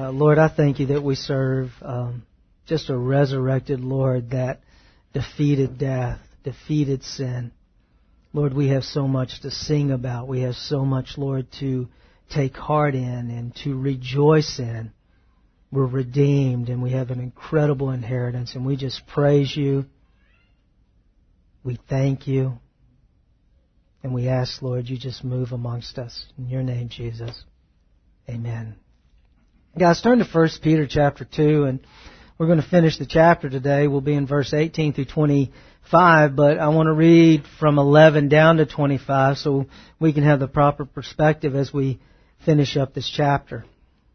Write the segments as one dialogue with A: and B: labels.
A: Lord, I thank you that we serve just a resurrected Lord that defeated death, defeated sin. Lord, we have so much to sing about. We have so much, Lord, to take heart in and to rejoice in. We're redeemed and we have an incredible inheritance, and we just praise you. We thank you. And we ask, Lord, you just move amongst us. In your name, Jesus. Amen. Guys, turn to 1 Peter chapter 2, and we're going to finish the chapter today. We'll be in verse 18 through 25, but I want to read from 11 down to 25 so we can have the proper perspective as we finish up this chapter.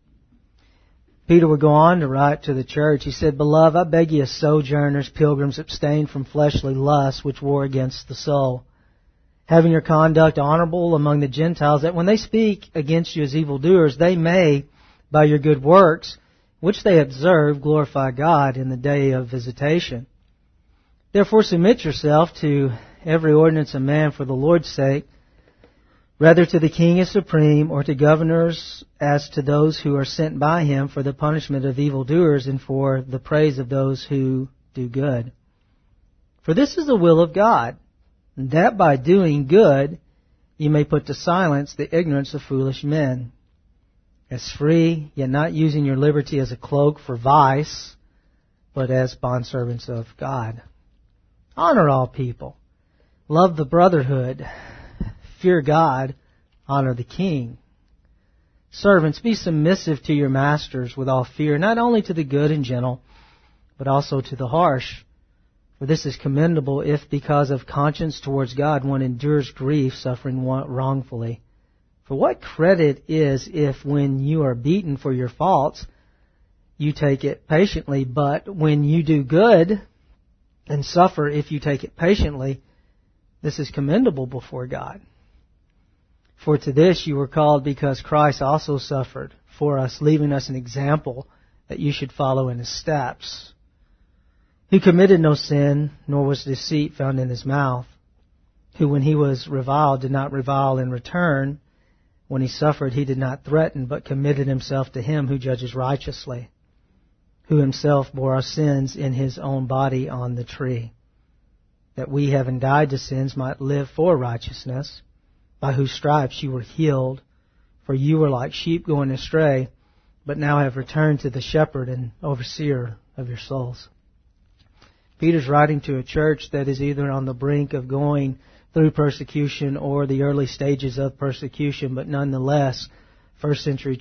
A: Peter would go on to write to the church. He said, "Beloved, I beg you as sojourners, pilgrims, abstain from fleshly lusts which war against the soul, having your conduct honorable among the Gentiles, that when they speak against you as evildoers, they may, by your good works, which they observe, glorify God in the day of visitation. Therefore submit yourself to every ordinance of man for the Lord's sake, rather to the king as supreme, or to governors as to those who are sent by him for the punishment of evildoers and for the praise of those who do good. For this is the will of God, that by doing good you may put to silence the ignorance of foolish men. As free, yet not using your liberty as a cloak for vice, but as bondservants of God. Honor all people. Love the brotherhood. Fear God. Honor the king. Servants, be submissive to your masters with all fear, not only to the good and gentle, but also to the harsh. For this is commendable if, because of conscience towards God, one endures grief, suffering wrongfully. For what credit is if when you are beaten for your faults, you take it patiently, but when you do good and suffer, if you take it patiently, this is commendable before God. For to this you were called, because Christ also suffered for us, leaving us an example that you should follow in his steps, who committed no sin, nor was deceit found in his mouth, who when he was reviled did not revile in return. When he suffered, he did not threaten, but committed himself to him who judges righteously, who himself bore our sins in his own body on the tree, that we, having died to sins, might live for righteousness, by whose stripes you were healed. For you were like sheep going astray, but now have returned to the shepherd and overseer of your souls." Peter's writing to a church that is either on the brink of going through persecution or the early stages of persecution, but nonetheless, first century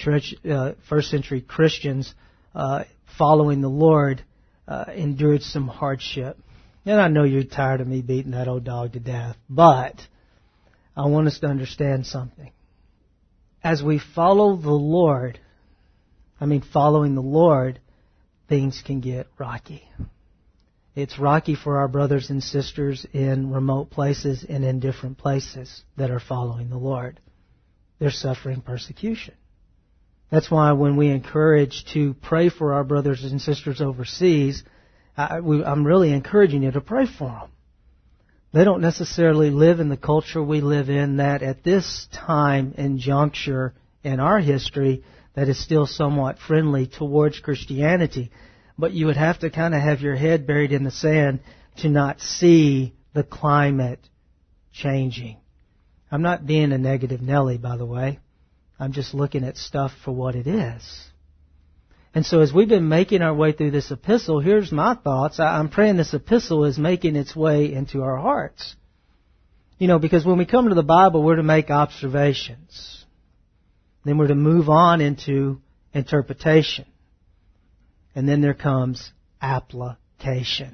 A: Christians following the Lord endured some hardship. And I know you're tired of me beating that old dog to death, but I want us to understand something. As we follow the Lord, following the Lord, things can get rocky. It's rocky for our brothers and sisters in remote places and in different places that are following the Lord. They're suffering persecution. That's why when we encourage to pray for our brothers and sisters overseas, I'm really encouraging you to pray for them. They don't necessarily live in the culture we live in, that at this time and juncture in our history that is still somewhat friendly towards Christianity. But you would have to kind of have your head buried in the sand to not see the climate changing. I'm not being a negative Nelly, by the way. I'm just looking at stuff for what it is. And so as we've been making our way through this epistle, here's my thoughts. I'm praying this epistle is making its way into our hearts. Because when we come to the Bible, we're to make observations. Then we're to move on into interpretation. And then there comes application.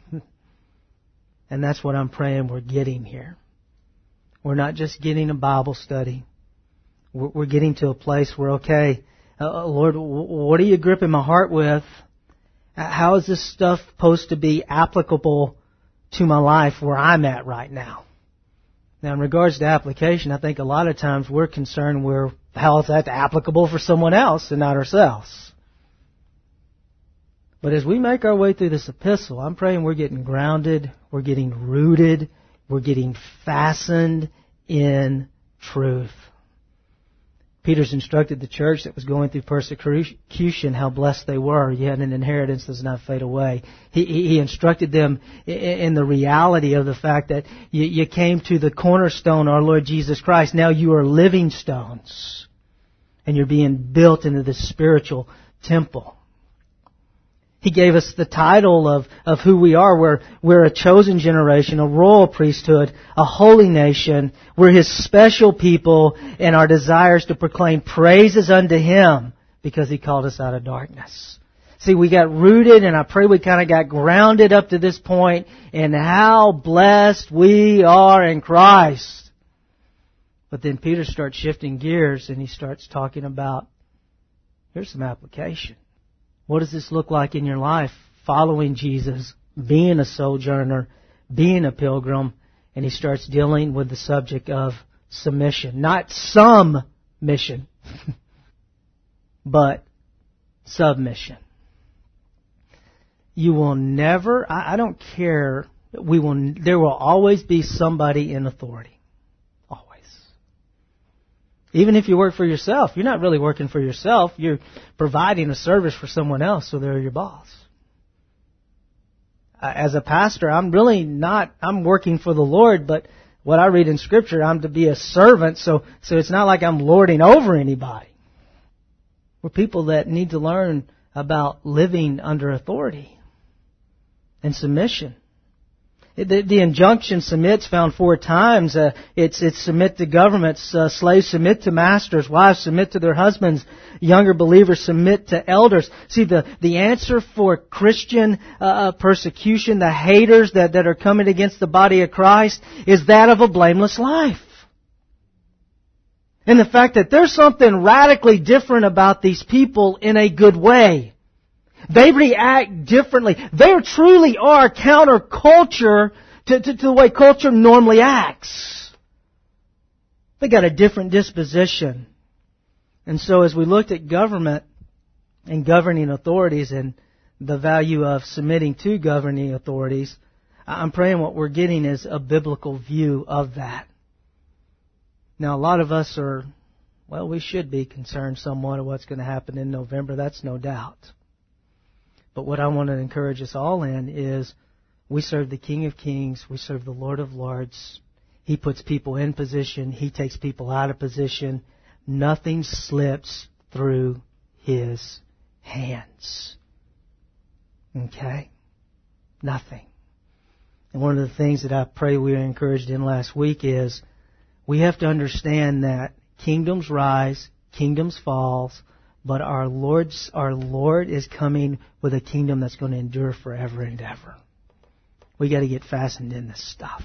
A: And that's what I'm praying we're getting here. We're not just getting a Bible study. We're getting to a place where, okay, Lord, what are you gripping my heart with? How is this stuff supposed to be applicable to my life where I'm at right now? Now, in regards to application, I think a lot of times we're concerned with how is that applicable for someone else and not ourselves. But as we make our way through this epistle, I'm praying we're getting grounded, we're getting rooted, we're getting fastened in truth. Peter's instructed the church that was going through persecution how blessed they were. You had an inheritance that does not fade away. He instructed them in the reality of the fact that you came to the cornerstone, our Lord Jesus Christ. Now you are living stones. And you're being built into this spiritual temple. He gave us the title of who we are. We're a chosen generation, a royal priesthood, a holy nation. We're His special people, and our desires to proclaim praises unto Him because He called us out of darkness. See, we got rooted, and I pray we kind of got grounded up to this point in how blessed we are in Christ. But then Peter starts shifting gears, and he starts talking about, here's some application. What does this look like in your life? Following Jesus, being a sojourner, being a pilgrim. And he starts dealing with the subject of submission. Not some mission, but submission. You will never, I don't care, there will always be somebody in authority. Even if you work for yourself, you're not really working for yourself. You're providing a service for someone else, so they're your boss. As a pastor, I'm working for the Lord, but what I read in Scripture, I'm to be a servant, so it's not like I'm lording over anybody. We're people that need to learn about living under authority and submission. The injunction submit's found 4 times. It's submit to governments. Slaves submit to masters. Wives submit to their husbands. Younger believers submit to elders. See, the answer for Christian persecution, the haters that are coming against the body of Christ, is that of a blameless life. And the fact that there's something radically different about these people in a good way. They react differently. They truly are counterculture to the way culture normally acts. They got a different disposition. And so as we looked at government and governing authorities and the value of submitting to governing authorities, I'm praying what we're getting is a biblical view of that. Now, a lot of us we should be concerned somewhat of what's going to happen in November. That's no doubt. But what I want to encourage us all in is we serve the King of Kings. We serve the Lord of Lords. He puts people in position. He takes people out of position. Nothing slips through His hands. Okay? Nothing. And one of the things that I pray we were encouraged in last week is we have to understand that kingdoms rise, kingdoms fall, but our Lord is coming with a kingdom that's going to endure forever and ever. We got to get fastened in this stuff.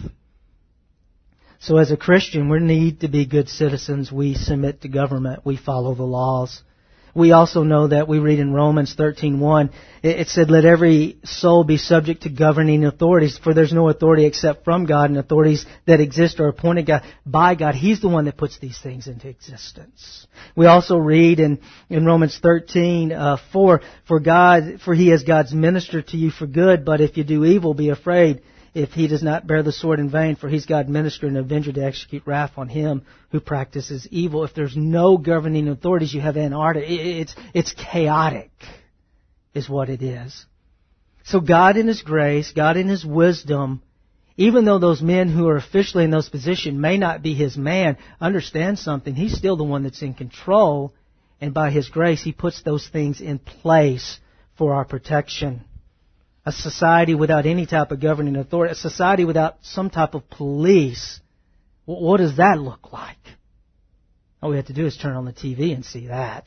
A: So as a Christian, we need to be good citizens. We submit to government. We follow the laws. We also know that we read in Romans 13:1, it said, let every soul be subject to governing authorities, for there's no authority except from God, and authorities that exist are appointed by God. He's the one that puts these things into existence. We also read in Romans 13:4, for He is God's minister to you for good, but if you do evil, be afraid. If He does not bear the sword in vain, for He's God's minister and avenger to execute wrath on him who practices evil. If there's no governing authorities, you have anarchy. It's chaotic, is what it is. So God in His grace, God in His wisdom, even though those men who are officially in those positions may not be His man, understand something. He's still the one that's in control, and by His grace, He puts those things in place for our protection. A society without any type of governing authority, a society without some type of police, what does that look like? All we have to do is turn on the TV and see that.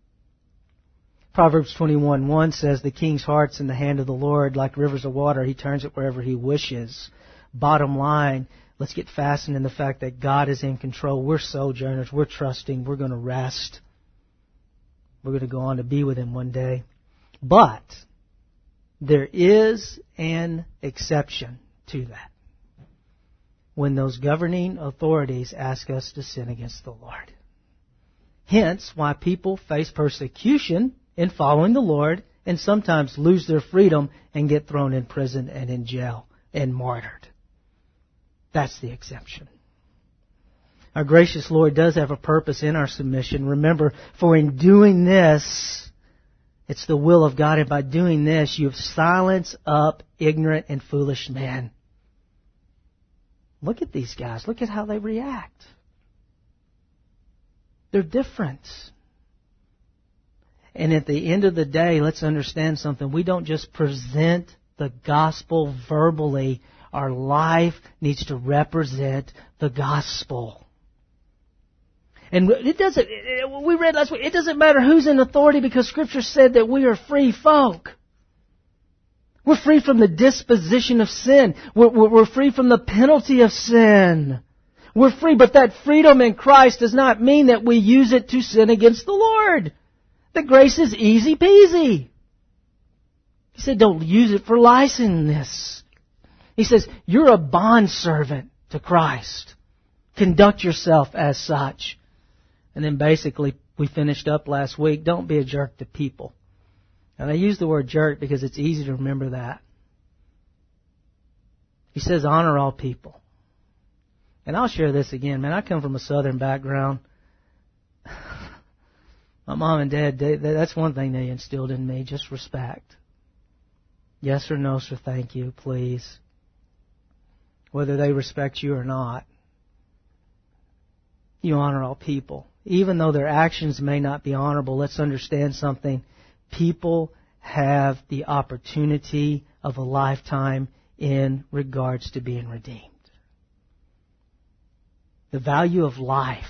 A: Proverbs 21:1 says, the king's heart's in the hand of the Lord, like rivers of water. He turns it wherever He wishes. Bottom line, let's get fastened in the fact that God is in control. We're sojourners. We're trusting. We're going to rest. We're going to go on to be with Him one day. But there is an exception to that. When those governing authorities ask us to sin against the Lord. Hence why people face persecution in following the Lord and sometimes lose their freedom and get thrown in prison and in jail and martyred. That's the exception. Our gracious Lord does have a purpose in our submission. Remember, for in doing this, it's the will of God, and by doing this, you have silenced up ignorant and foolish men. Look at these guys. Look at how they react. They're different. And at the end of the day, let's understand something. We don't just present the gospel verbally. Our life needs to represent the gospel. And it doesn't, we read last week, it doesn't matter who's in authority because Scripture said that we are free folk. We're free from the disposition of sin. We're free from the penalty of sin. We're free, but that freedom in Christ does not mean that we use it to sin against the Lord. The grace is easy peasy. He said, don't use it for licentiousness. He says, you're a bondservant to Christ. Conduct yourself as such. And then basically, we finished up last week, don't be a jerk to people. And I use the word jerk because it's easy to remember that. He says, honor all people. And I'll share this again, man. I come from a Southern background. My mom and dad, that's one thing they instilled in me, just respect. Yes or no, sir, thank you, please. Whether they respect you or not, you honor all people. Even though their actions may not be honorable, let's understand something. People have the opportunity of a lifetime in regards to being redeemed. The value of life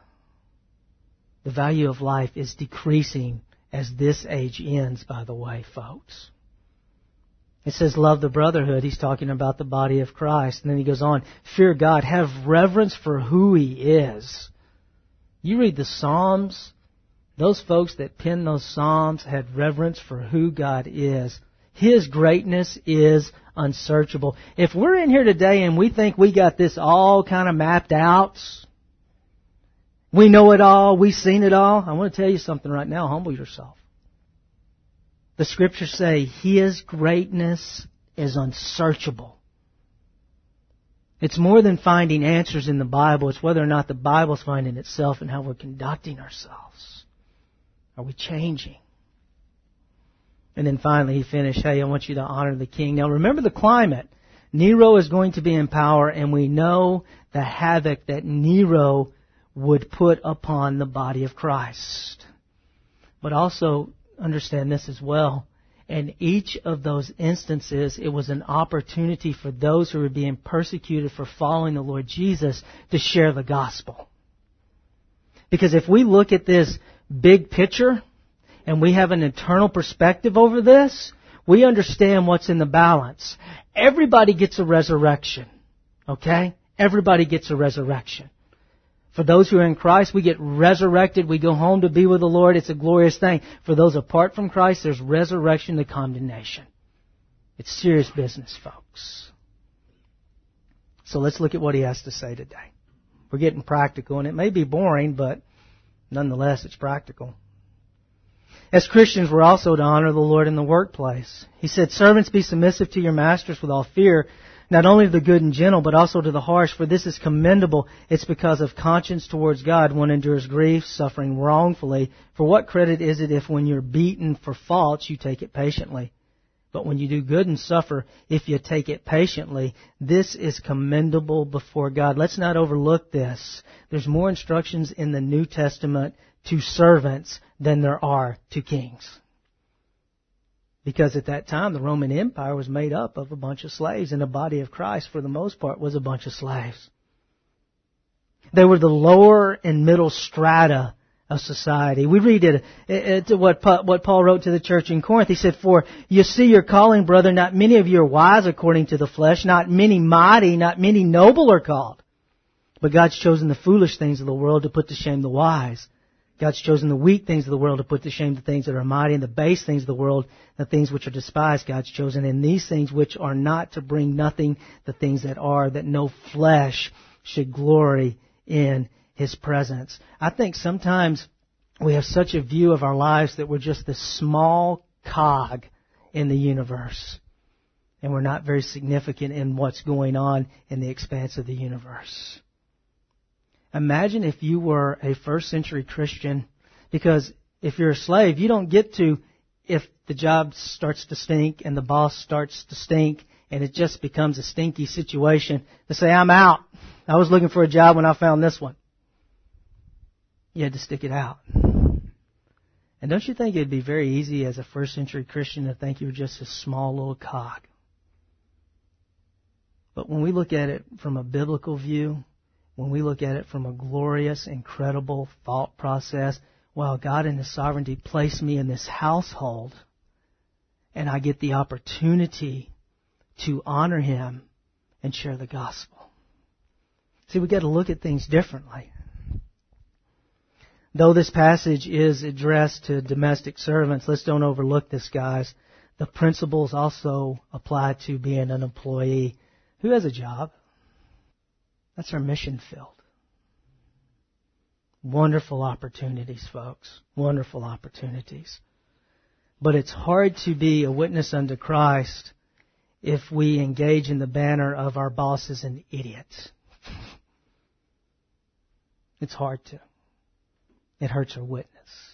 A: is decreasing as this age ends, by the way, folks. It says, love the brotherhood. He's talking about the body of Christ. And then he goes on, fear God. Have reverence for who He is. You read the Psalms, those folks that penned those Psalms had reverence for who God is. His greatness is unsearchable. If we're in here today and we think we got this all kind of mapped out, we know it all, we've seen it all, I want to tell you something right now. Humble yourself. The Scriptures say His greatness is unsearchable. It's more than finding answers in the Bible. It's whether or not the Bible's finding itself and how we're conducting ourselves. Are we changing? And then finally he finished, hey, I want you to honor the king. Now remember the climate. Nero is going to be in power, and we know the havoc that Nero would put upon the body of Christ. But also understand this as well. In each of those instances, it was an opportunity for those who were being persecuted for following the Lord Jesus to share the gospel. Because if we look at this big picture and we have an eternal perspective over this, we understand what's in the balance. Everybody gets a resurrection. Okay? Everybody gets a resurrection. For those who are in Christ, we get resurrected. We go home to be with the Lord. It's a glorious thing. For those apart from Christ, there's resurrection to condemnation. It's serious business, folks. So let's look at what he has to say today. We're getting practical, and it may be boring, but nonetheless, it's practical. As Christians, we're also to honor the Lord in the workplace. He said, servants, be submissive to your masters with all fear, not only to the good and gentle, but also to the harsh, for this is commendable. It's because of conscience towards God one endures grief, suffering wrongfully. For what credit is it if when you're beaten for faults, you take it patiently? But when you do good and suffer, if you take it patiently, this is commendable before God. Let's not overlook this. There's more instructions in the New Testament to servants than there are to kings. Because at that time, the Roman Empire was made up of a bunch of slaves, and the body of Christ, for the most part, was a bunch of slaves. They were the lower and middle strata of society. We read it what Paul wrote to the church in Corinth. He said, for you see your calling, brother, not many of you are wise according to the flesh, not many mighty, not many noble are called. But God's chosen the foolish things of the world to put to shame the wise. God's chosen the weak things of the world to put to shame the things that are mighty, and the base things of the world, the things which are despised, God's chosen, and these things which are not, to bring nothing the things that are, that no flesh should glory in His presence. I think sometimes we have such a view of our lives that we're just this small cog in the universe, and we're not very significant in what's going on in the expanse of the universe. Imagine if you were a first century Christian, because if you're a slave, you don't get to, if the job starts to stink and the boss starts to stink and it just becomes a stinky situation, to say, I'm out. I was looking for a job when I found this one. You had to stick it out. And don't you think it'd be very easy as a first century Christian to think you were just a small little cog? But when we look at it from a biblical view, when we look at it from a glorious, incredible thought process, well, God in His sovereignty placed me in this household, and I get the opportunity to honor Him and share the gospel. See, we've got to look at things differently. Though this passage is addressed to domestic servants, let's don't overlook this, guys. The principles also apply to being an employee who has a job. That's our mission field. Wonderful opportunities, folks. Wonderful opportunities. But it's hard to be a witness unto Christ if we engage in the banner of our boss as an idiot. It's hard to. It hurts our witness.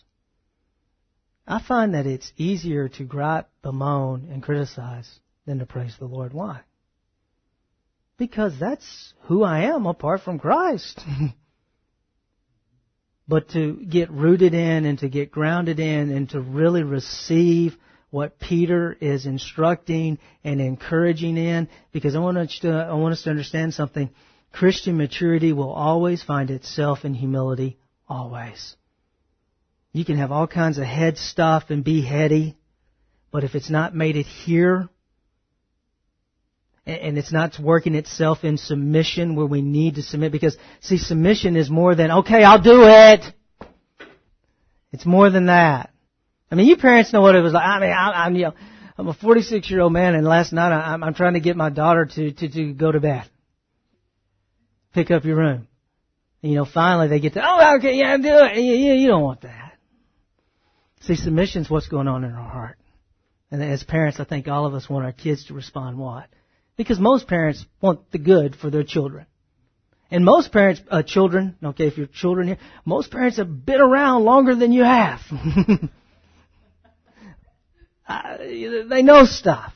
A: I find that it's easier to gripe, bemoan, and criticize than to praise the Lord. Why? Because that's who I am apart from Christ. But to get rooted in and to get grounded in and to really receive what Peter is instructing and encouraging in, because I want us to understand something. Christian maturity will always find itself in humility, always. You can have all kinds of head stuff and be heady, but if it's not made it here, and it's not working itself in submission where we need to submit, because, see, submission is more than, okay, I'll do it. It's more than that. I mean, you parents know what it was like. I mean, I'm a 46-year-old man, and last night I'm trying to get my daughter to go to bed. Pick up your room. And, finally they get to, oh, okay, yeah, do it. You don't want that. See, submission's what's going on in our heart. And as parents, I think all of us want our kids to respond what? Because most parents want the good for their children. And most parents, children, okay, if you're children here, most parents have been around longer than you have. They know stuff.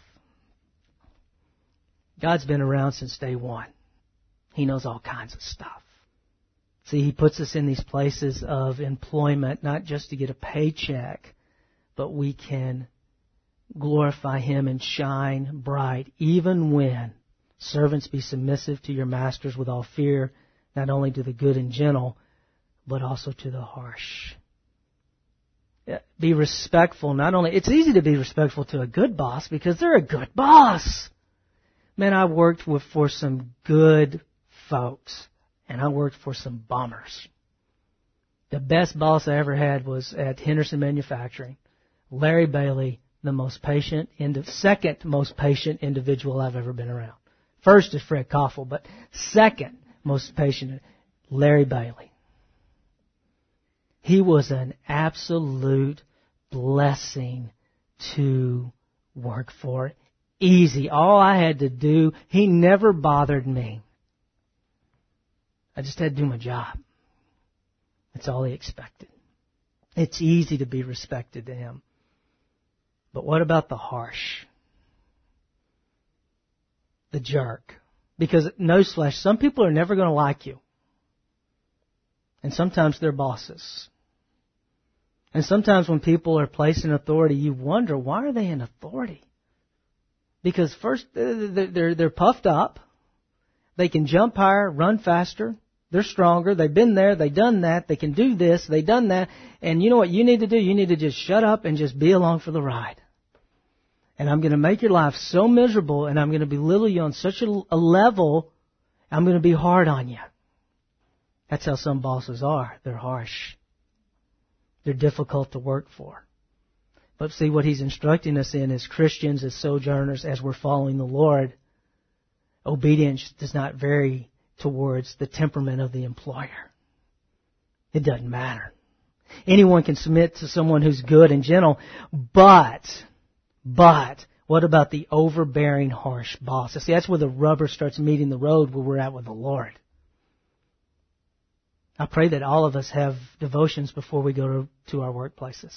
A: God's been around since day one. He knows all kinds of stuff. See, He puts us in these places of employment, not just to get a paycheck, but we can glorify Him and shine bright, even when servants be submissive to your masters with all fear, not only to the good and gentle, but also to the harsh. Be respectful. Not only, it's easy to be respectful to a good boss because they're a good boss. Man, I worked for some good folks, and I worked for some bummers. The best boss I ever had was at Henderson Manufacturing. Larry Bailey, the most patient, second most patient individual I've ever been around. First is Fred Koffel, but second most patient, Larry Bailey. He was an absolute blessing to work for. Easy. All I had to do, he never bothered me. I just had to do my job. That's all he expected. It's easy to be respected to him. But what about the harsh? The jerk? Because newsflash, some people are never going to like you. And sometimes they're bosses. And sometimes when people are placed in authority, you wonder, why are they in authority? Because first, they're puffed up. They can jump higher, run faster. They're stronger. They've been there. They've done that. They can do this. They've done that. And you know what you need to do? You need to just shut up and just be along for the ride. And I'm going to make your life so miserable, and I'm going to belittle you on such a level, I'm going to be hard on you. That's how some bosses are. They're harsh. They're difficult to work for. But see, what he's instructing us in as Christians, as sojourners, as we're following the Lord, obedience does not vary towards the temperament of the employer. It doesn't matter. Anyone can submit to someone who's good and gentle, but what about the overbearing, harsh boss? See, that's where the rubber starts meeting the road, where we're at with the Lord. I pray that all of us have devotions before we go to our workplaces.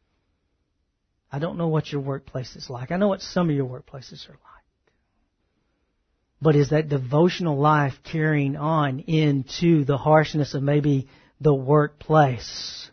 A: I don't know what your workplace is like. I know what some of your workplaces are like. But is that devotional life carrying on into the harshness of maybe the workplace?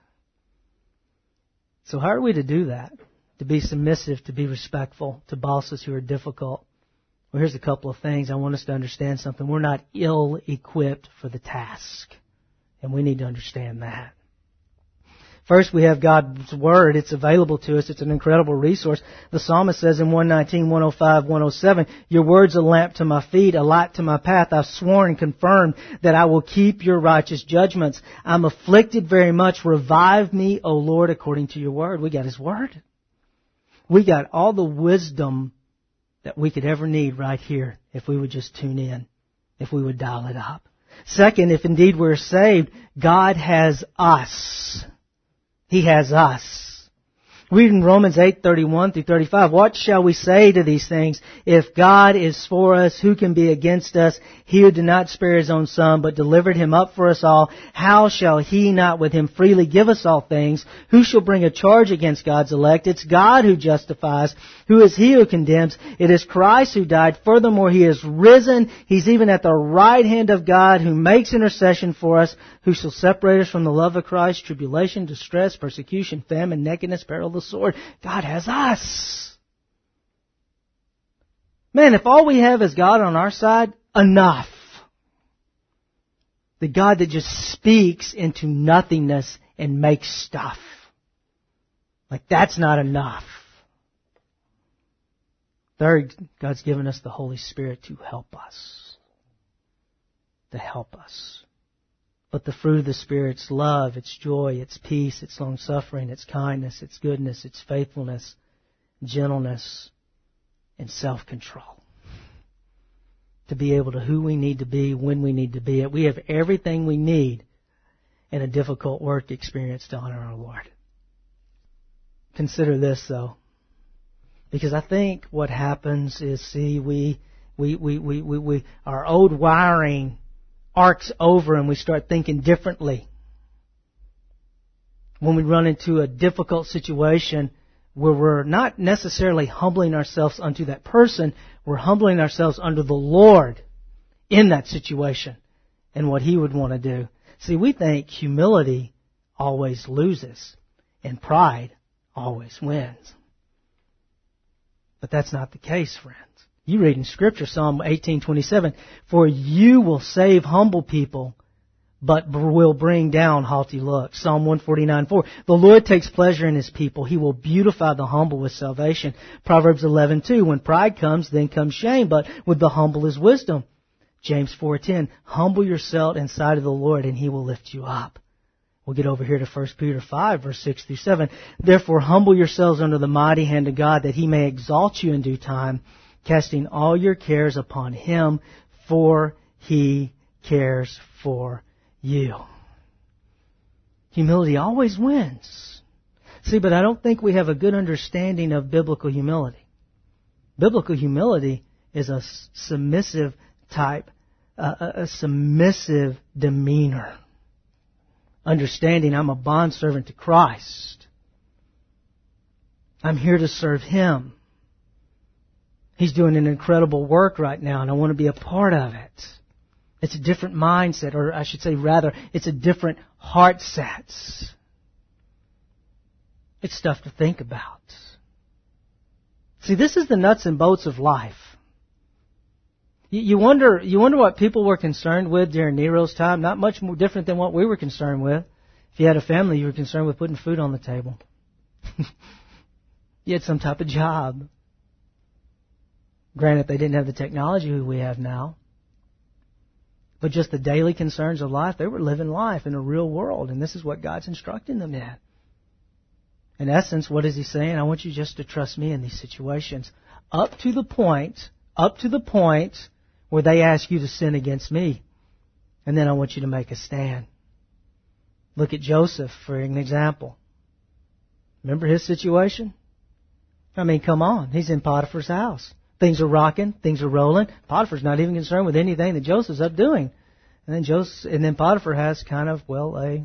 A: So how are we to do that? To be submissive, to be respectful to bosses who are difficult? Well, here's a couple of things. I want us to understand something. We're not ill-equipped for the task. And we need to understand that. First, we have God's Word. It's available to us. It's an incredible resource. The psalmist says in 119, 105, 107, Your word's a lamp to my feet, a light to my path. I've sworn and confirmed that I will keep your righteous judgments. I'm afflicted very much. Revive me, O Lord, according to your word. We got His Word. We got all the wisdom that we could ever need right here if we would just tune in, if we would dial it up. Second, if indeed we're saved, God has us. He has us. Read in Romans 8:31 through 35. What shall we say to these things? If God is for us, who can be against us? He who did not spare His own Son, but delivered Him up for us all, how shall He not with Him freely give us all things? Who shall bring a charge against God's elect? It's God who justifies. Who is He who condemns? It is Christ who died. Furthermore, He is risen. He's even at the right hand of God, who makes intercession for us. Who shall separate us from the love of Christ? Tribulation, distress, persecution, famine, nakedness, peril, the sword. God has us. Man, if all we have is God on our side, enough. The God that just speaks into nothingness and makes stuff. Like, that's not enough. Third, God's given us the Holy Spirit to help us. To help us. But the fruit of the Spirit's love, its joy, its peace, its long-suffering, its kindness, its goodness, its faithfulness, gentleness, and self-control. To be able to who we need to be, when we need to be it. We have everything we need in a difficult work experience to honor our Lord. Consider this, though. Because I think what happens is, our old wiring arcs over and we start thinking differently. When we run into a difficult situation where we're not necessarily humbling ourselves unto that person, we're humbling ourselves under the Lord in that situation and what He would want to do. See, we think humility always loses and pride always wins. But that's not the case, friends. You read in Scripture, Psalm 18:27, For you will save humble people, but will bring down haughty looks. Psalm 149:4, The Lord takes pleasure in His people. He will beautify the humble with salvation. Proverbs 11:2, When pride comes, then comes shame, but with the humble is wisdom. James 4:10, Humble yourself in sight of the Lord, and He will lift you up. We'll get over here to 1 Peter 5, verse 6 through 7. Therefore humble yourselves under the mighty hand of God, that He may exalt you in due time, casting all your cares upon Him, for He cares for you. Humility always wins. See, but I don't think we have a good understanding of biblical humility. Biblical humility is a submissive type, a submissive demeanor. Understanding I'm a bondservant to Christ. I'm here to serve Him. He's doing an incredible work right now, and I want to be a part of it. It's a different mindset, or I should say rather, it's a different heart set. It's stuff to think about. See, this is the nuts and bolts of life. You wonder what people were concerned with during Nero's time. Not much more different than what we were concerned with. If you had a family, you were concerned with putting food on the table. You had some type of job. Granted, they didn't have the technology we have now. But just the daily concerns of life, they were living life in a real world. And this is what God's instructing them in. In essence, what is He saying? I want you just to trust me in these situations. Up to the point where they ask you to sin against me. And then I want you to make a stand. Look at Joseph for an example. Remember his situation? I mean, come on. He's in Potiphar's house. Things are rocking. Things are rolling. Potiphar's not even concerned with anything that Joseph's up doing. And then Potiphar has kind of, a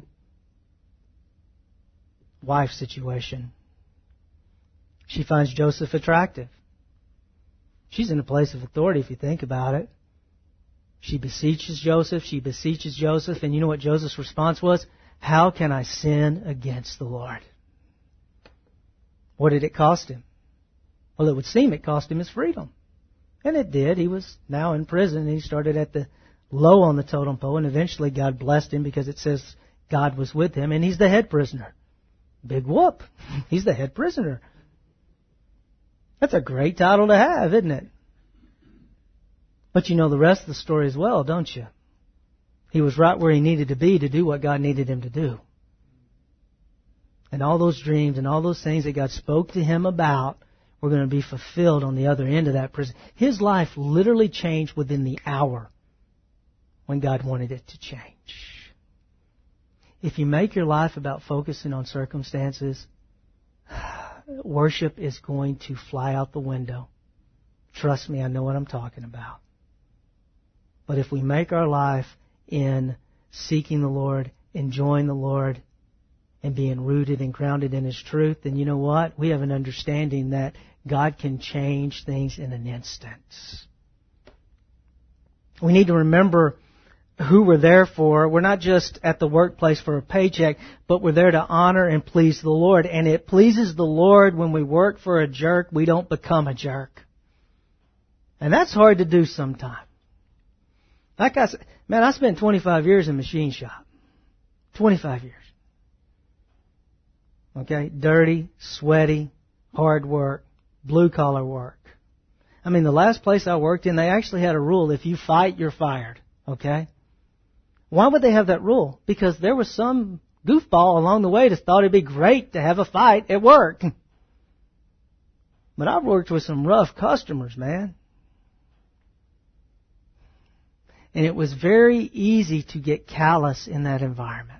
A: wife situation. She finds Joseph attractive. She's in a place of authority if you think about it. She beseeches Joseph, and you know what Joseph's response was? How can I sin against the Lord? What did it cost him? Well, it would seem it cost him his freedom. And it did. He was now in prison, and he started at the low on the totem pole, and eventually God blessed him because it says God was with him, and he's the head prisoner. Big whoop. He's the head prisoner. That's a great title to have, isn't it? But you know the rest of the story as well, don't you? He was right where he needed to be to do what God needed him to do. And all those dreams and all those things that God spoke to him about were going to be fulfilled on the other end of that prison. His life literally changed within the hour when God wanted it to change. If you make your life about focusing on circumstances, worship is going to fly out the window. Trust me, I know what I'm talking about. But if we make our life in seeking the Lord, enjoying the Lord, and being rooted and grounded in His truth, then you know what? We have an understanding that God can change things in an instant. We need to remember who we're there for. We're not just at the workplace for a paycheck, but we're there to honor and please the Lord. And it pleases the Lord when we work for a jerk, we don't become a jerk. And that's hard to do sometimes. Like I said, man, I spent 25 years in machine shop. 25 years. Okay? Dirty, sweaty, hard work, blue-collar work. I mean, the last place I worked in, they actually had a rule, if you fight, you're fired. Okay? Why would they have that rule? Because there was some goofball along the way that thought it'd be great to have a fight at work. But I've worked with some rough customers, man. And it was very easy to get callous in that environment.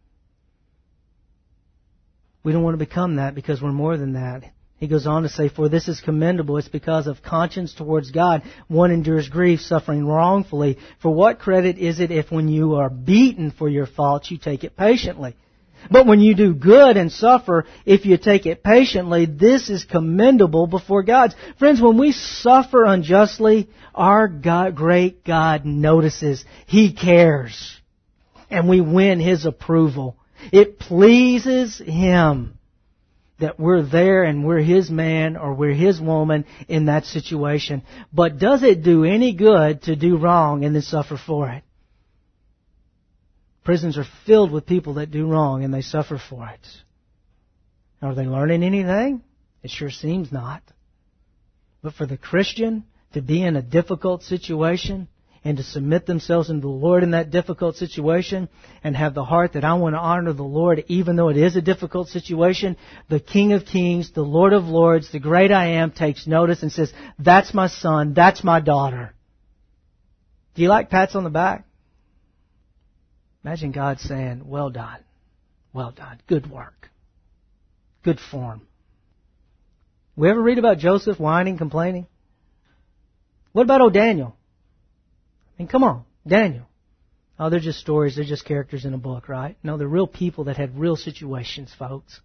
A: We don't want to become that because we're more than that. He goes on to say, for this is commendable. It's because of conscience towards God. One endures grief, suffering wrongfully. For what credit is it if when you are beaten for your faults, you take it patiently? But when you do good and suffer, if you take it patiently, this is commendable before God. Friends, when we suffer unjustly, our God, great God notices. He cares. And we win His approval. It pleases Him that we're there and we're His man or we're His woman in that situation. But does it do any good to do wrong and then suffer for it? Prisons are filled with people that do wrong and they suffer for it. Are they learning anything? It sure seems not. But for the Christian to be in a difficult situation and to submit themselves unto the Lord in that difficult situation and have the heart that I want to honor the Lord even though it is a difficult situation, the King of Kings, the Lord of Lords, the great I Am takes notice and says, that's my son, that's my daughter. Do you like pats on the back? Imagine God saying, well done, good work, good form. We ever read about Joseph whining, complaining? What about Daniel? I mean, come on, Daniel. Oh, they're just stories, they're just characters in a book, right? No, they're real people that had real situations, folks.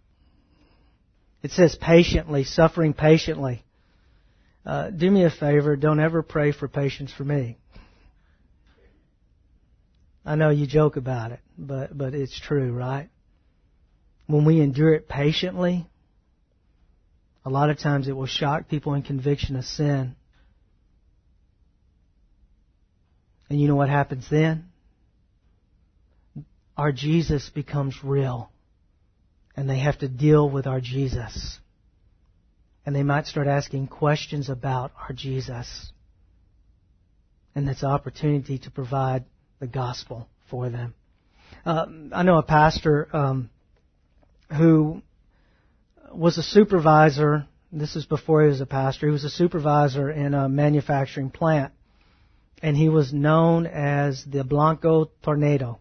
A: It says patiently, suffering patiently. Do me a favor, don't ever pray for patience for me. I know you joke about it, but it's true, right? When we endure it patiently, a lot of times it will shock people in conviction of sin. And you know what happens then? Our Jesus becomes real. And they have to deal with our Jesus. And they might start asking questions about our Jesus. And that's an opportunity to provide the gospel for them. I know a pastor who was a supervisor. This is before he was a pastor. He was a supervisor in a manufacturing plant. And he was known as the Blanco Tornado.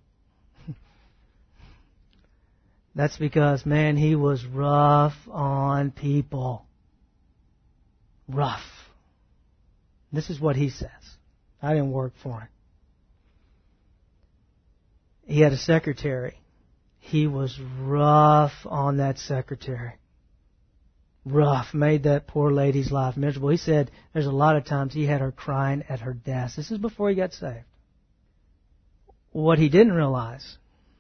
A: That's because, man, he was rough on people. Rough. This is what he says. I didn't work for him. He had a secretary. He was rough on that secretary. Rough. Made that poor lady's life miserable. He said there's a lot of times he had her crying at her desk. This is before he got saved. What he didn't realize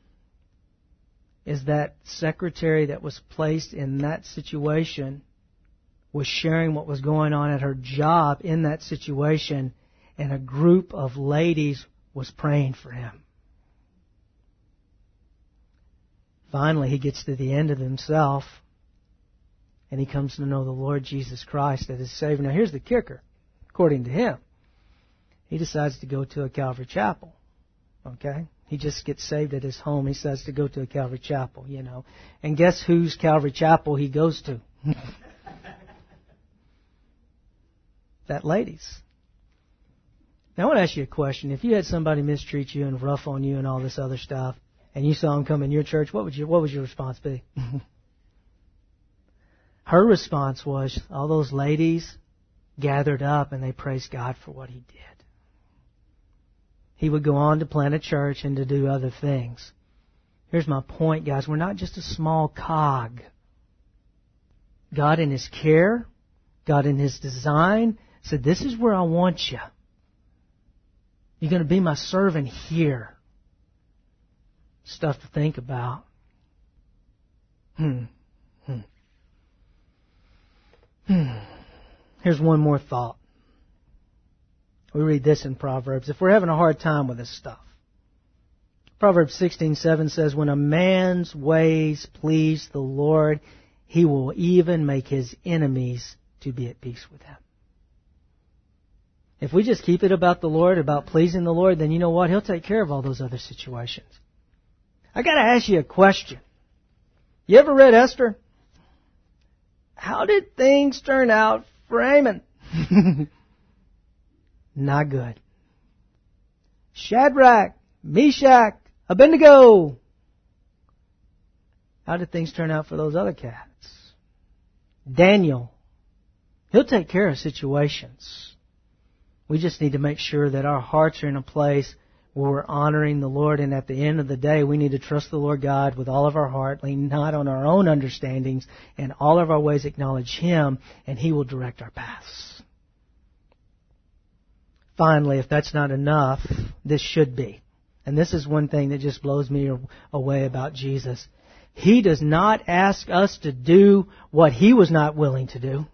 A: is that secretary that was placed in that situation was sharing what was going on at her job in that situation, and a group of ladies was praying for him. Finally, he gets to the end of himself, and he comes to know the Lord Jesus Christ as his Savior. Now, here's the kicker. According to him, he decides to go to a Calvary chapel. Okay? He just gets saved at his home. He decides to go to a Calvary chapel, you know. And guess whose Calvary chapel he goes to? That lady's. Now, I want to ask you a question. If you had somebody mistreat you and rough on you and all this other stuff, and you saw him come in your church, what would your response be? Her response was, all those ladies gathered up and they praised God for what he did. He would go on to plant a church and to do other things. Here's my point, guys. We're not just a small cog. God in His care, God in His design, said, this is where I want you. You're going to be my servant here. Stuff to think about. Here's one more thought. We read this in Proverbs. If we're having a hard time with this stuff. Proverbs 16:7 says, when a man's ways please the Lord, He will even make his enemies to be at peace with him. If we just keep it about the Lord, about pleasing the Lord, then you know what? He'll take care of all those other situations. I got to ask you a question. You ever read Esther? How did things turn out for Haman? Not good. Shadrach, Meshach, Abednego. How did things turn out for those other cats? Daniel. He'll take care of situations. We just need to make sure that our hearts are in a place where we're honoring the Lord, and at the end of the day, we need to trust the Lord God with all of our heart, lean not on our own understandings, and all of our ways acknowledge Him, and He will direct our paths. Finally, if that's not enough, this should be. And this is one thing that just blows me away about Jesus. He does not ask us to do what He was not willing to do.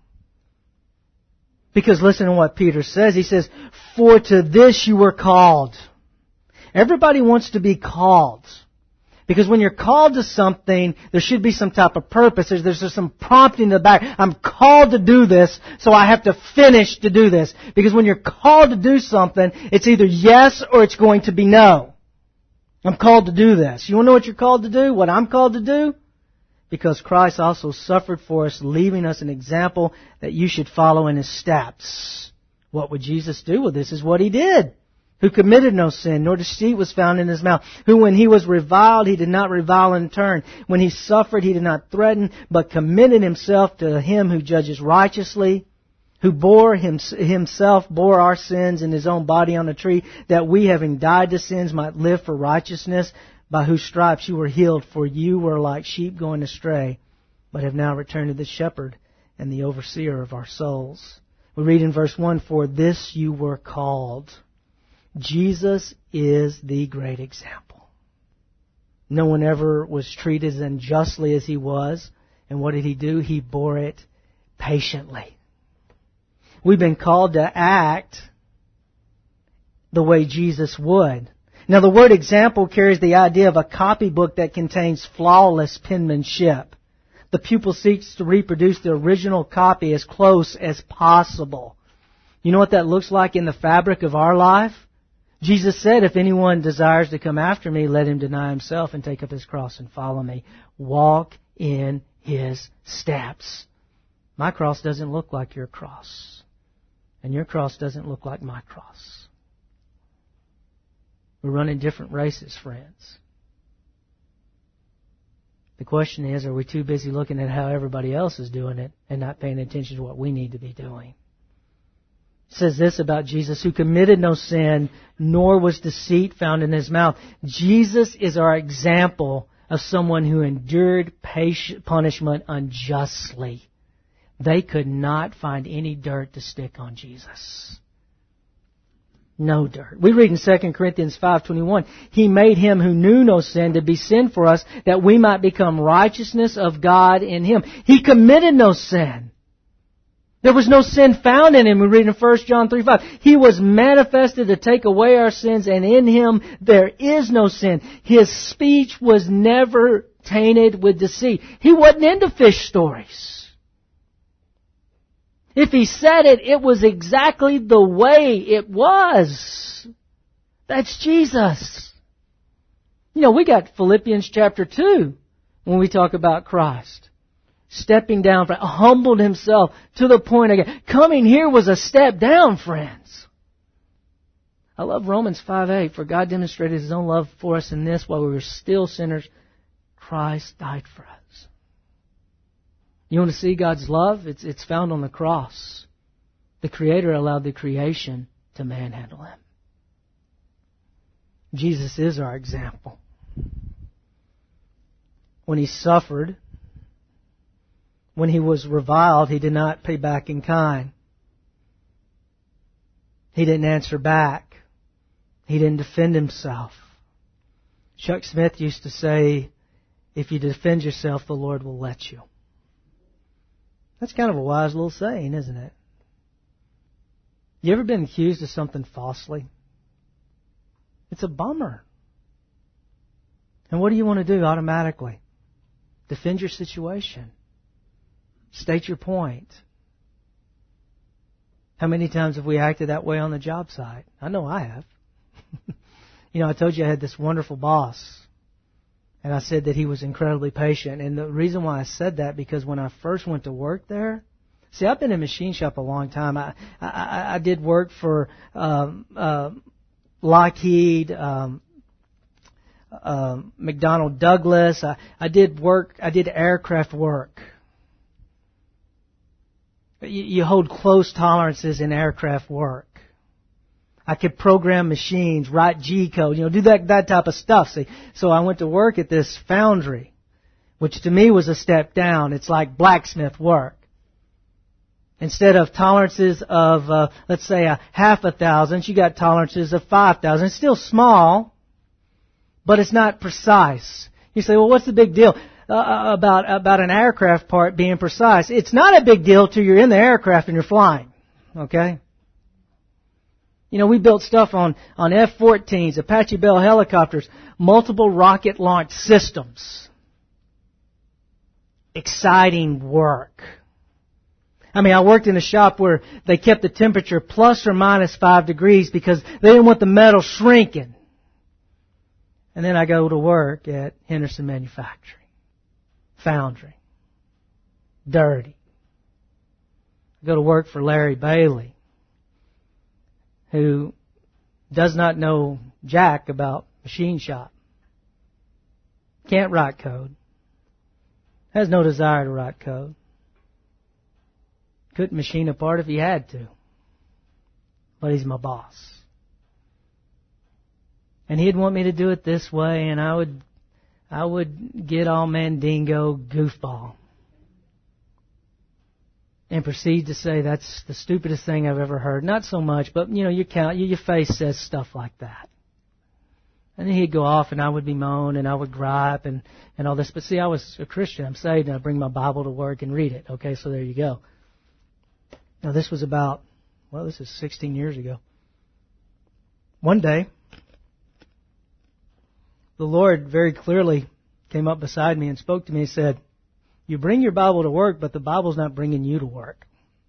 A: Because listen to what Peter says. He says, for to this you were called. Everybody wants to be called. Because when you're called to something, there should be some type of purpose. There's some prompting in the back. I'm called to do this, so I have to finish to do this. Because when you're called to do something, it's either yes or it's going to be no. I'm called to do this. You want to know what you're called to do? What I'm called to do? Because Christ also suffered for us, leaving us an example that you should follow in His steps. What would Jesus do? Well, this is what He did. Who committed no sin, nor deceit was found in His mouth. Who, when He was reviled, He did not revile in turn. When He suffered, He did not threaten, but committed Himself to Him who judges righteously. Who Himself bore our sins in His own body on the tree, that we, having died to sins, might live for righteousness, by whose stripes you were healed. For you were like sheep going astray, but have now returned to the shepherd and the overseer of our souls. We read in verse 1, for this you were called. Jesus is the great example. No one ever was treated as unjustly as He was. And what did He do? He bore it patiently. We've been called to act the way Jesus would. Now, the word example carries the idea of a copybook that contains flawless penmanship. The pupil seeks to reproduce the original copy as close as possible. You know what that looks like in the fabric of our life? Jesus said, if anyone desires to come after me, let him deny himself and take up his cross and follow me. Walk in His steps. My cross doesn't look like your cross. And your cross doesn't look like my cross. We're running different races, friends. The question is, are we too busy looking at how everybody else is doing it and not paying attention to what we need to be doing? says this about Jesus, who committed no sin, nor was deceit found in his mouth. Jesus is our example of someone who endured punishment unjustly. They could not find any dirt to stick on Jesus. No dirt. We read in 2 Corinthians 5:21, He made Him who knew no sin to be sin for us, that we might become righteousness of God in Him. He committed no sin. There was no sin found in Him. We read in 1 John 3:5. He was manifested to take away our sins, and in Him there is no sin. His speech was never tainted with deceit. He wasn't into fish stories. If He said it, it was exactly the way it was. That's Jesus. You know, we got Philippians chapter 2 when we talk about Christ. Stepping down, humbled Himself to the point again. Coming here was a step down, friends. I love Romans 5:8. For God demonstrated His own love for us in this, while we were still sinners, Christ died for us. You want to see God's love? It's found on the cross. The Creator allowed the creation to manhandle Him. Jesus is our example. When He suffered, when He was reviled, He did not pay back in kind. He didn't answer back. He didn't defend Himself. Chuck Smith used to say, if you defend yourself, the Lord will let you. That's kind of a wise little saying, isn't it? You ever been accused of something falsely? It's a bummer. And what do you want to do automatically? Defend your situation. State your point. How many times have we acted that way on the job site? I know I have. You know, I told you I had this wonderful boss. And I said that he was incredibly patient. And the reason why I said that, because when I first went to work there, see, I've been in machine shop a long time. I did work for Lockheed, McDonnell Douglas. I did aircraft work. You hold close tolerances in aircraft work. I could program machines, write G code, do that type of stuff. See, so I went to work at this foundry, which to me was a step down. It's like blacksmith work. Instead of tolerances of, let's say, 1,000, you got tolerances of 5,000. It's still small, but it's not precise. You say, well, what's the big deal about an aircraft part being precise? It's not a big deal till you're in the aircraft and you're flying. Okay? We built stuff on F-14s, Apache Bell helicopters, multiple rocket launch systems. Exciting work. I worked in a shop where they kept the temperature plus or minus 5 degrees because they didn't want the metal shrinking. And then I go to work at Henderson Manufacturing. Foundry. Dirty. I go to work for Larry Bailey, who does not know jack about machine shop. Can't write code. Has no desire to write code. Couldn't machine a part if he had to. But he's my boss. And he'd want me to do it this way, and I would get all mandingo goofball. And proceed to say, that's the stupidest thing I've ever heard. Not so much, but your face says stuff like that. And then he'd go off and I would bemoan and I would gripe and all this. But see, I was a Christian. I'm saved and I bring my Bible to work and read it. Okay, so there you go. Now this was this is 16 years ago. One day, the Lord very clearly came up beside me and spoke to me and said, you bring your Bible to work, but the Bible's not bringing you to work.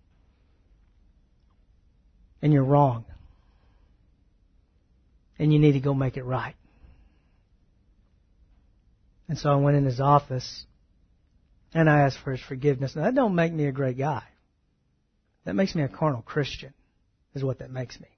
A: And you're wrong. And you need to go make it right. And so I went in his office and I asked for his forgiveness. Now that don't make me a great guy. That makes me a carnal Christian, is what that makes me.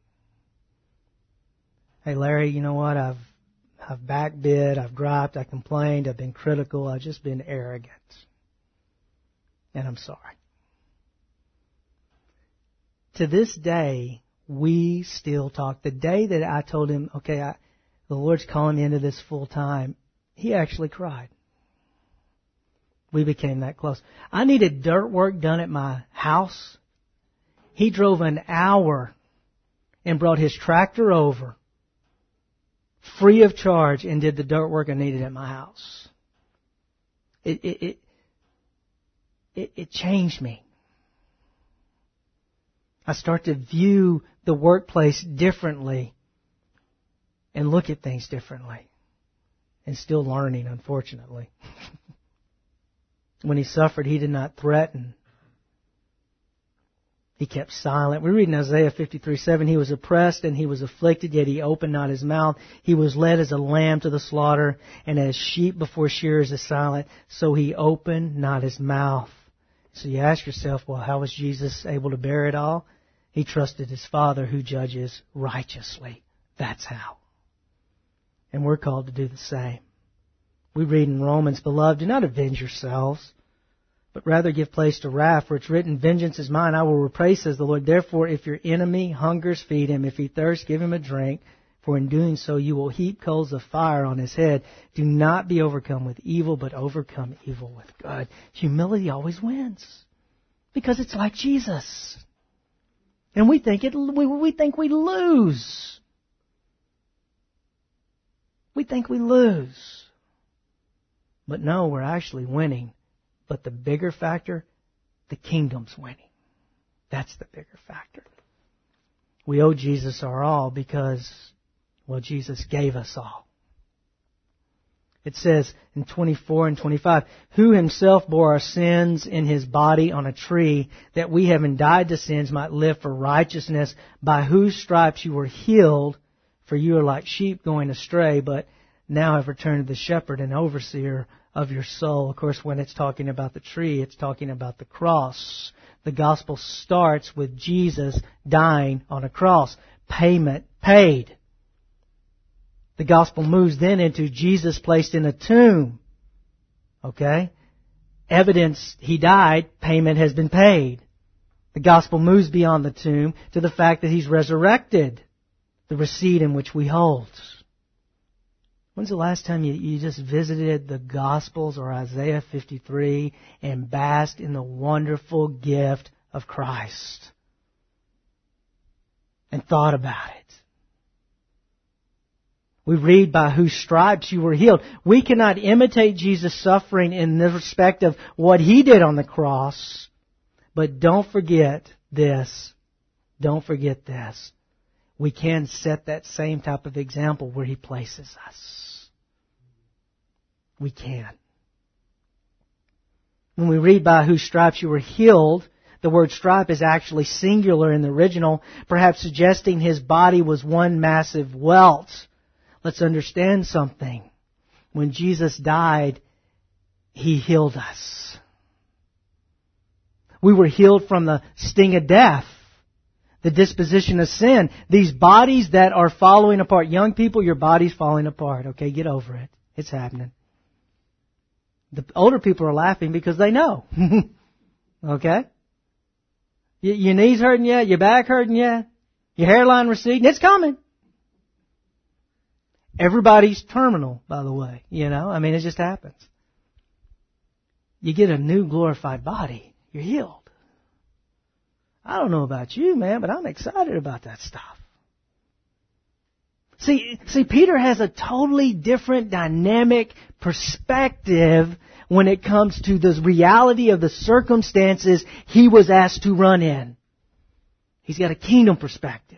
A: Hey Larry, you know what? I've backbid, I've griped, I complained, I've been critical, I've just been arrogant. And I'm sorry. to this day, we still talk. The day that I told him, okay, the Lord's calling me into this full time, he actually cried. We became that close. I needed dirt work done at my house. He drove an hour and brought his tractor over free of charge and did the dirt work I needed at my house. It changed me. I start to view the workplace differently and look at things differently. And still learning, unfortunately. When he suffered, he did not threaten. He kept silent. We read in Isaiah 53:7, he was oppressed and he was afflicted, yet he opened not his mouth. He was led as a lamb to the slaughter, and as sheep before shearers is silent, so he opened not his mouth. So you ask yourself, well, how was Jesus able to bear it all? He trusted his Father who judges righteously. That's how. And we're called to do the same. We read in Romans, beloved, do not avenge yourselves, but rather give place to wrath, for it's written, vengeance is mine, I will repay, says the Lord. Therefore, if your enemy hungers, feed him. If he thirsts, give him a drink, for in doing so you will heap coals of fire on his head. Do not be overcome with evil, but overcome evil with good. Humility always wins, because it's like Jesus. And we think we lose. We think we lose. But no, we're actually winning. But the bigger factor, the kingdom's winning. That's the bigger factor. We owe Jesus our all because, well, Jesus gave us all. It says in 24 and 25, who himself bore our sins in his body on a tree, that we having died to sins might live for righteousness, by whose stripes you were healed. For you are like sheep going astray, but now have returned to the shepherd and overseer of your soul. Of course, when it's talking about the tree, it's talking about the cross. The gospel starts with Jesus dying on a cross. Payment paid. The gospel moves then into Jesus placed in a tomb. Okay? Evidence he died, payment has been paid. The gospel moves beyond the tomb to the fact that he's resurrected. The receipt in which we hold. When's the last time you just visited the Gospels or Isaiah 53 and basked in the wonderful gift of Christ? And thought about it. We read by whose stripes you were healed. We cannot imitate Jesus' suffering in the respect of what he did on the cross. But don't forget this. Don't forget this. We can set that same type of example where he places us. We can. When we read by whose stripes you were healed, the word stripe is actually singular in the original, perhaps suggesting his body was one massive welt. Let's understand something. When Jesus died, he healed us. We were healed from the sting of death. The disposition of sin. These bodies that are falling apart. Young people, your body's falling apart. Okay, get over it. It's happening. The older people are laughing because they know. Okay? Your knees hurting you? Your back hurting you? Your hairline receding? It's coming. Everybody's terminal, by the way. You know, I mean, it just happens. You get a new glorified body. You're healed. I don't know about you, man, but I'm excited about that stuff. See, Peter has a totally different dynamic perspective when it comes to the reality of the circumstances he was asked to run in. He's got a kingdom perspective.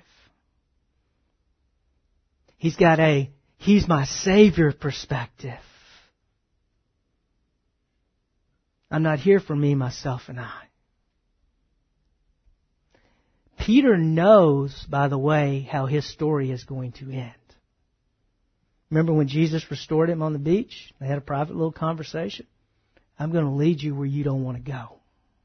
A: He's got a, he's my Savior perspective. I'm not here for me, myself, and I. Peter knows, by the way, how his story is going to end. Remember when Jesus restored him on the beach? They had a private little conversation. I'm going to lead you where you don't want to go.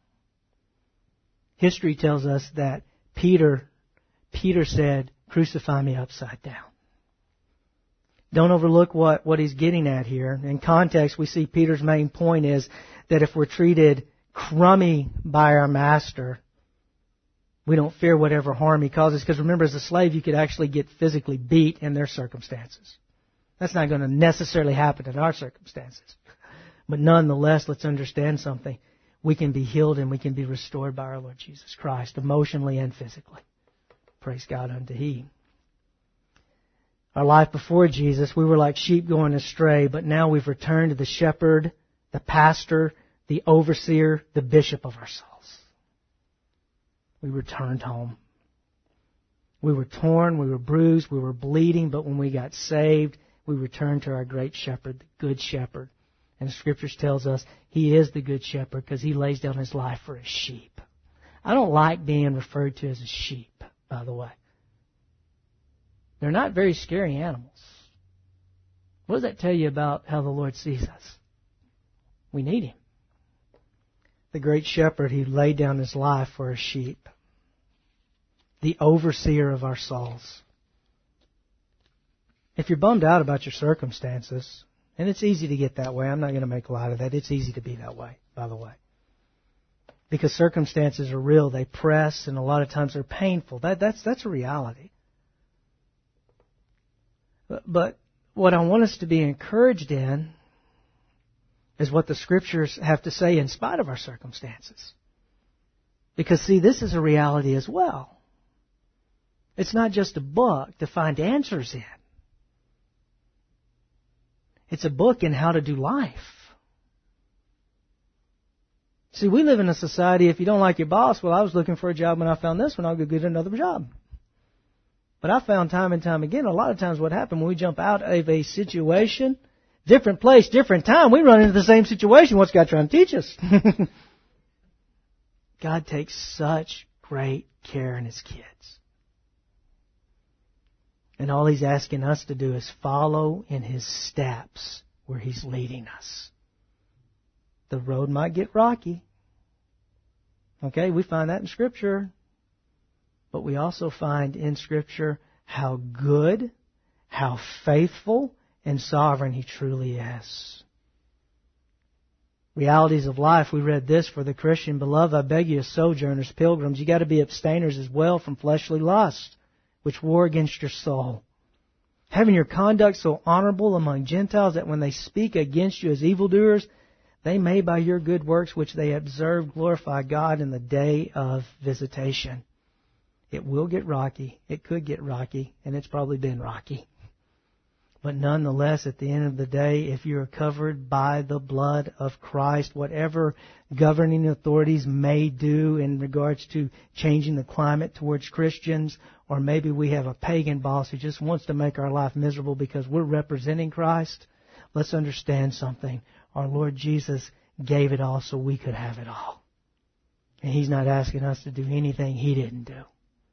A: History tells us that Peter said, crucify me upside down. Don't overlook what he's getting at here. In context, we see Peter's main point is that if we're treated crummy by our master, We don't fear whatever harm He causes, because remember, as a slave, you could actually get physically beat in their circumstances. That's not going to necessarily happen in our circumstances. But nonetheless, let's understand something. We can be healed and we can be restored by our Lord Jesus Christ, emotionally and physically. Praise God unto He. Our life before Jesus, we were like sheep going astray, but now we've returned to the shepherd, the pastor, the overseer, the bishop of our souls. We returned home. We were torn, we were bruised, we were bleeding, but when we got saved, we returned to our great shepherd, the good shepherd. And the Scriptures tells us He is the good shepherd because He lays down His life for His sheep. I don't like being referred to as a sheep, by the way. They're not very scary animals. What does that tell you about how the Lord sees us? We need Him. The great shepherd, He laid down His life for His sheep. The overseer of our souls. If you're bummed out about your circumstances, and it's easy to get that way, I'm not going to make light of that. It's easy to be that way, by the way. Because circumstances are real. They press, and a lot of times they're painful. That's a reality. But what I want us to be encouraged in is what the Scriptures have to say in spite of our circumstances. Because, see, this is a reality as well. It's not just a book to find answers in. It's a book in how to do life. See, we live in a society, if you don't like your boss, well, I was looking for a job when I found this one, I'll go get another job. But I found time and time again, a lot of times what happened when we jump out of a situation, different place, different time, we run into the same situation. What's God trying to teach us? God takes such great care in His kids. And all He's asking us to do is follow in His steps where He's leading us. The road might get rocky. Okay, we find that in Scripture. But we also find in Scripture how good, how faithful, and sovereign He truly is. Realities of life, we read this for the Christian. Beloved, I beg you as sojourners, pilgrims, you got to be abstainers as well from fleshly lust, which war against your soul. Having your conduct so honorable among Gentiles that when they speak against you as evildoers, they may by your good works which they observe glorify God in the day of visitation. It will get rocky. It could get rocky. And it's probably been rocky. But nonetheless, at the end of the day, if you are covered by the blood of Christ, whatever governing authorities may do in regards to changing the climate towards Christians, or maybe we have a pagan boss who just wants to make our life miserable because we're representing Christ, let's understand something. Our Lord Jesus gave it all so we could have it all. And He's not asking us to do anything He didn't do.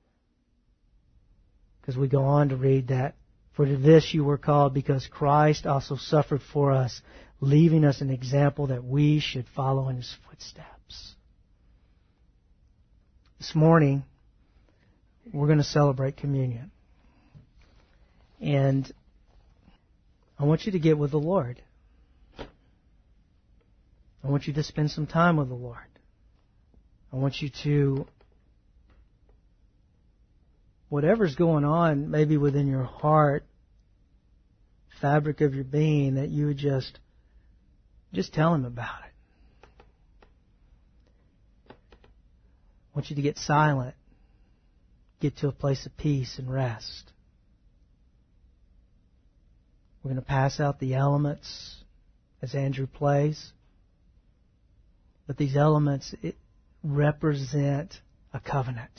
A: Because we go on to read that, for to this you were called, because Christ also suffered for us, leaving us an example that we should follow in His footsteps. This morning, we're going to celebrate communion. And I want you to get with the Lord. I want you to spend some time with the Lord. I want you to, whatever's going on, maybe within your heart, fabric of your being, that you would just tell Him about it. I want you to get silent. Get to a place of peace and rest. We're going to pass out the elements as Andrew plays. But these elements represent a covenant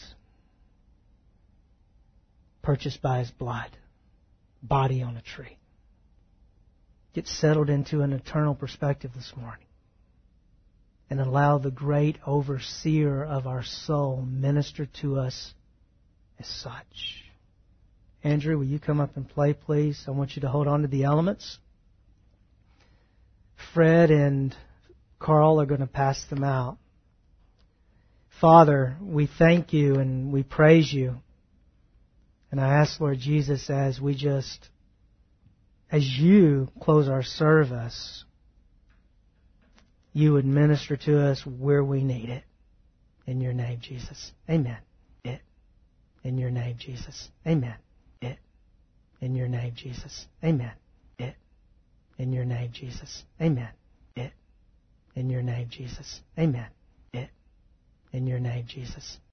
A: purchased by His blood, body on a tree. Get settled into an eternal perspective this morning and allow the great overseer of our soul minister to us as such. Andrew, will you come up and play, please? I want you to hold on to the elements. Fred and Carl are going to pass them out. Father, we thank You and we praise You. And I ask, Lord Jesus, as You close our service, You would minister to us where we need it. In Your name, Jesus. Amen. It. In your name, Jesus. Amen. It. In your name, Jesus. Amen. It. In your name, Jesus. Amen. It. In your name, Jesus. Amen. It. In your name, Jesus.